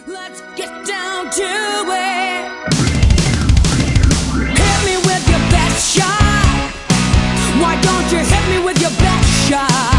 Let's get down to it. Hit me with your best shot. Why don't you hit me with your best shot?